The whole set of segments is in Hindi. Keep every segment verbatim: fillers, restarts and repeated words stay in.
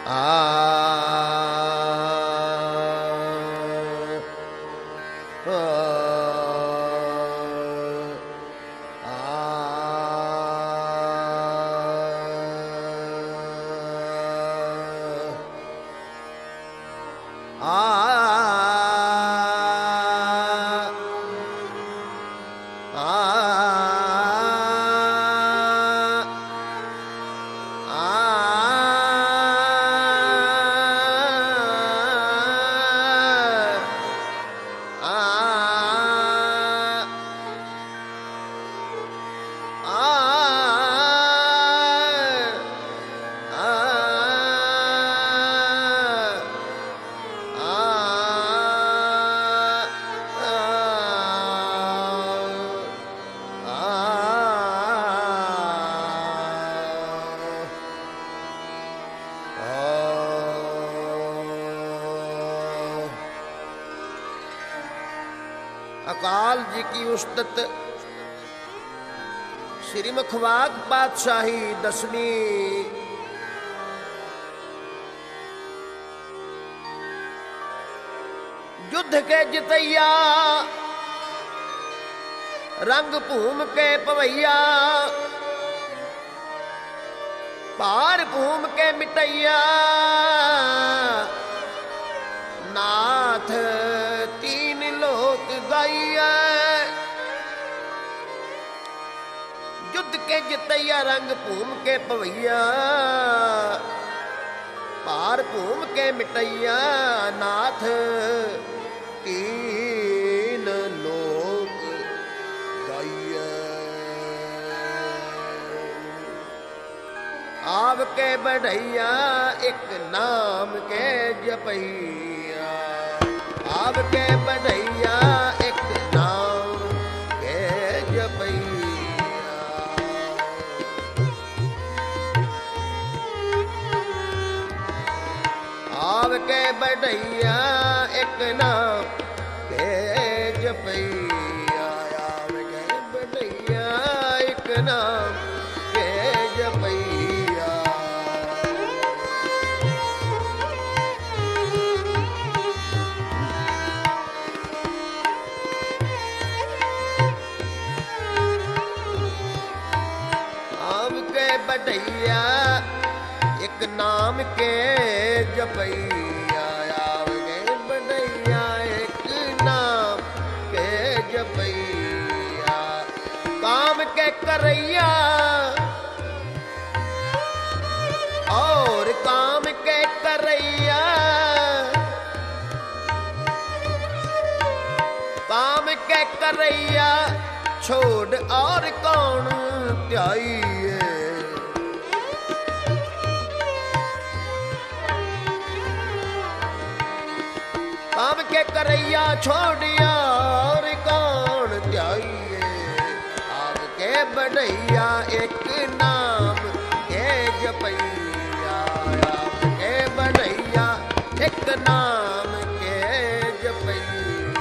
अकाल जी की उस्तत श्री मुखवाग पातशाही दसवीं। युद्ध के जितैया रंग भूम के पवैया, पार भूम के मिटैया नाथ तीन लोक गाइया। युद्ध के जितैया रंग भूम के पवैया, पार भूम के मिटैया नाथ तीन लोक गाइया। आव के बढ़ैया एक नाम के जपैया, आव के बढ़ैया एक नाम के जपैया। आव के बढ़ैया एक नाम के जपैया, आव के बढ़ैया एक नाम के जपैया। बढ़ैया एक नाम के जपैया, आव के बढ़ैया एक नाम के जपैया। काम के करैया और काम के करैया, काम के करैया छोड़ और कौन त्याइए। काम के करैया छोड़िया और कौन त्याइए। आव के बढ़ैया एक नाम के जपैया, आव के बढ़ैया एक नाम के जपैया।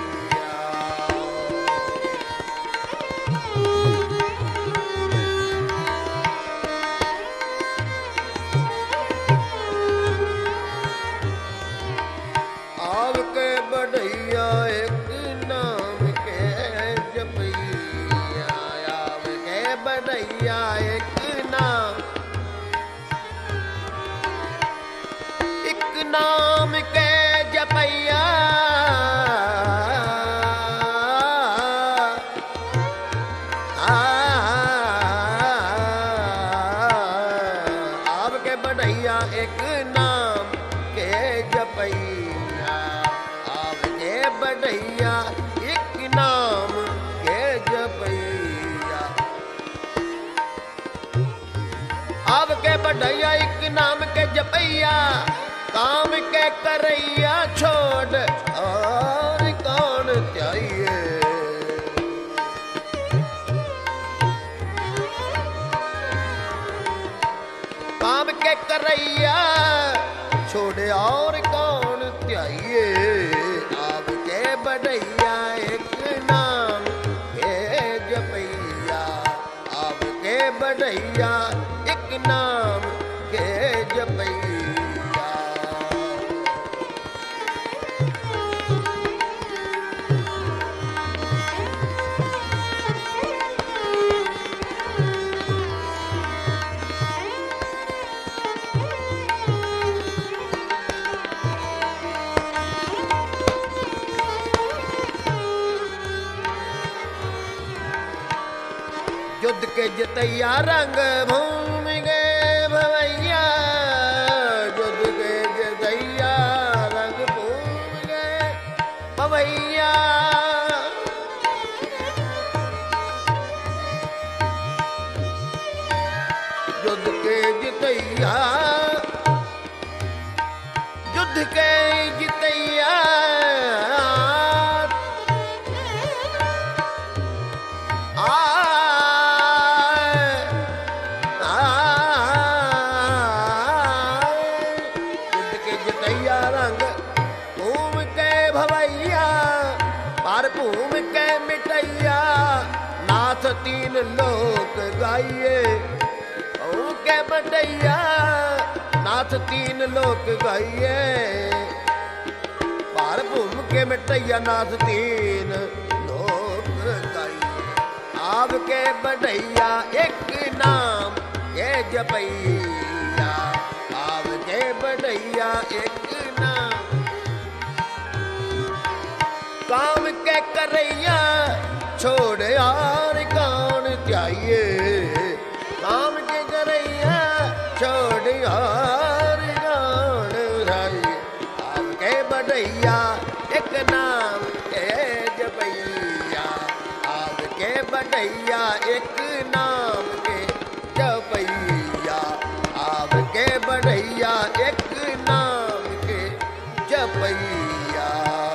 आव के बढ़ैया एक नाम के जपैया, आव के बढ़ैया एक नाम, एक नाम के जपैया। आव के बढ़ैया एक नाम के जपैया, बढ़ैया एक नाम के जपैया। आव के बढ़ैया एक नाम के जपैया, काम के करैया छोड़ और कौन त्याइए। काम के करैया छोड़ और कौन त्याइए। बढ़ैया एक नाम के जपैया, आव के बढ़ैया एक नाम के जपैया। के जितैया रंग भूमि गए भवैया, युद्ध के जितैया रंग भूमि गए भवैया। युद्ध के जितैया, युद्ध के जितैया तीन लोक गाइए के बटैया, नाथ तीन लोक गाइए पार भूम के मिटैया, नाथ तीन लोक गाइए। आव के बढ़ैया एक नाम के जपैया, आव के बढ़ैया एक नाम काम के करैया, छोड़ यार कौन चाहिए काम के करैया, छोड़ यार कौन चाहिए। आपके बढ़ैया एक नाम के जपैया, आपके बढ़ैया एक नाम के जपैया, आपके बढ़ैया एक नाम के जपैया।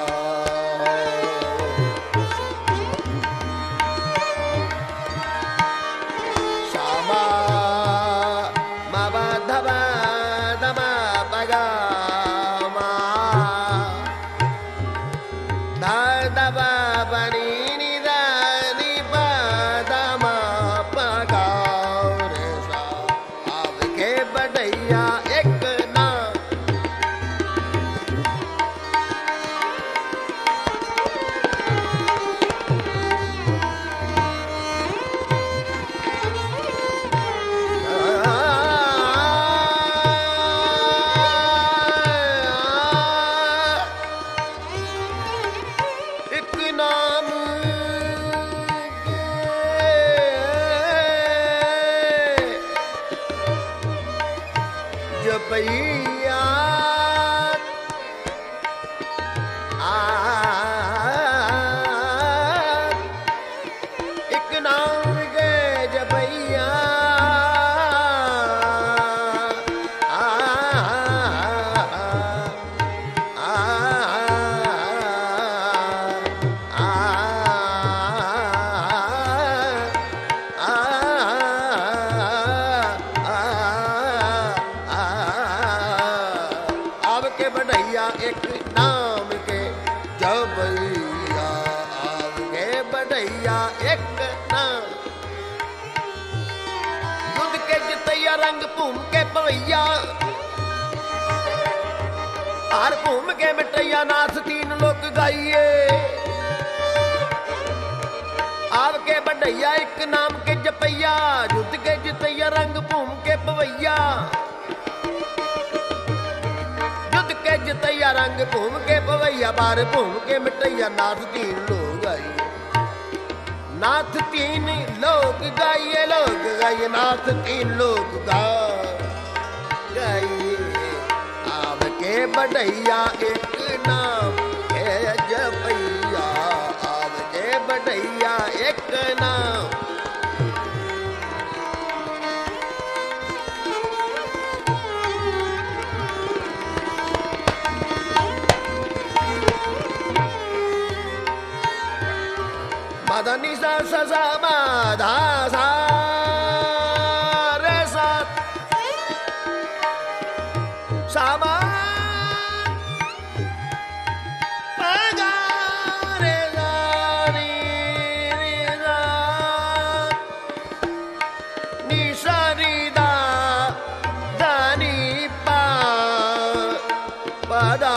जपैया एक नाम के जपैया, एक नाम के जपैया, आगे बढ़ैया एक नाम। युद्ध के जितैया रंग भूम के पवैया, हार भूम के मिटैया, नाथ तीन लोक गाइए आपके बढ़ैया एक नाम के जपैया। युद्ध के जितैया रंग भूम के पवैया, जितैया रंग भूम के पवैया, बार भूम के मिटैया, नाथ तीन लोग गाइए, नाथ तीन लोग गाइए, लोग गाइए, नाथ तीन लोग गाइए। आपके बढ़ैया एक नाम के जपैया, आपके बढ़ैया एक नाम। मदनी सा सा सा मा धा सा रे सा सा मा पा गा रे गा नी रे गा नी सा री दा दा नी पा पा दा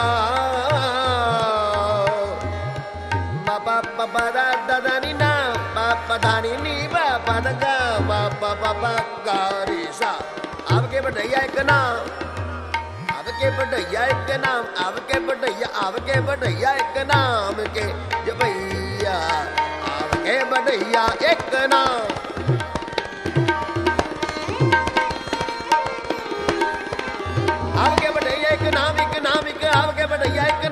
ma pa pa pa da da da ni na pa pa da ni ni pa pa da ga pa pa pa pa ga ri sa। आपके बढ़ैया एक नाम, आपके बढ़ैया एक नाम, आपके बढ़ैया, आपके बढ़ैया एक नाम के जपैया, आपके बढ़ैया एक नाम।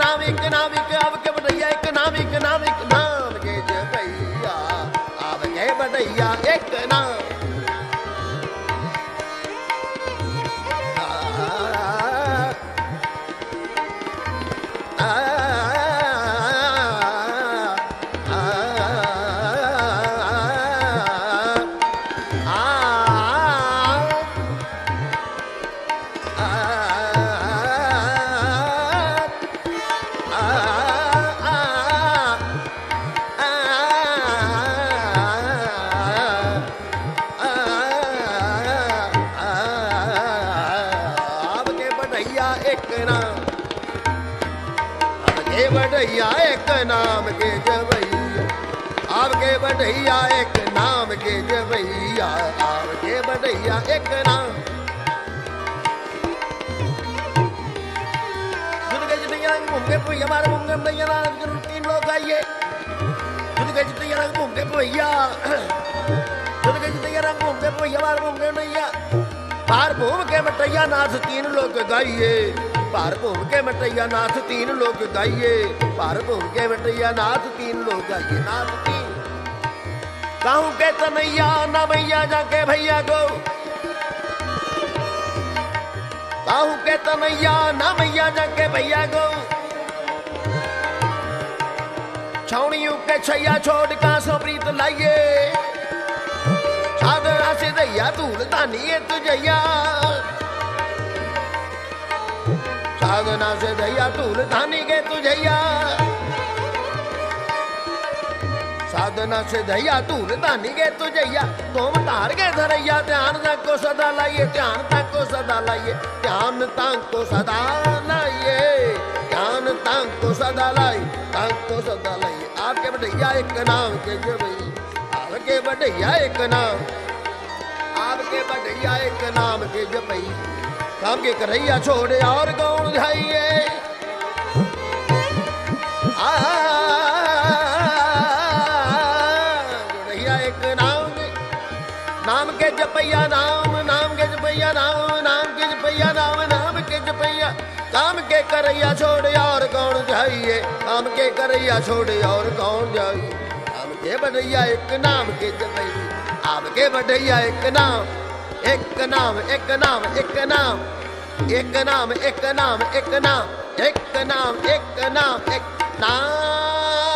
नाम एक नाम एक आपके बढ़ैया एक नाम एक नाम एक नाम के जपैया आपके बढ़ैया एक नाम बढ़ैया एक नाम के जवैया आपके बढ़ैया एक नाम के जवैया आपके बढ़ैया एक नाम घूमके भैया हमारे घूमके भैया तीन लोग आइए घूमके भैया घूमके भैया हमारे घूमके भैया बाहर घूम के मटैया नाथ तीन लोग गाइए पार घूम के मटैया नाथ तीन लोग गाइए पार घूम के मटैया नाथ तीन लोग गाइए नाथ तीन कहूँ के तनैया ना भैया जाके भैया गो कहूँ के तनैया ना भैया जाके भैया गो छौड़ियों के छैया छोड़ का सो प्रीत लाइए साधना से दैया धूल धानी तुझैया साधना से दैया धूल धानी के तुझैया साधना से दैया धूल धानी के तुझैया तुम तार के धरैया ध्यान तक को सदा लाइए ध्यान तक को सदा लाइए ध्यान तक को सदा लाइए ध्यान तक को सदा लाई तक को सदा लाइए आपके बढ़ैया एक नाम के जबई आपके बढ़ैया एक नाम आपके बढ़ैया एक नाम के जपई काम के करैया छोड़े और गौण जाइए बढ़ैया एक नाम के नाम के जपैया नाम नाम के जपैया नाम नाम के जपैया नाम नाम के जपैया काम के करैया छोड़े और गौण जाइए काम के करैया छोड़े और गौण जाइए काम के बढ़ैया एक नाम के जपैया आपके बढ़ैया एक नाम एक नाम एक नाम एक नाम एक नाम एक नाम एक नाम एक नाम एक नाम एक नाम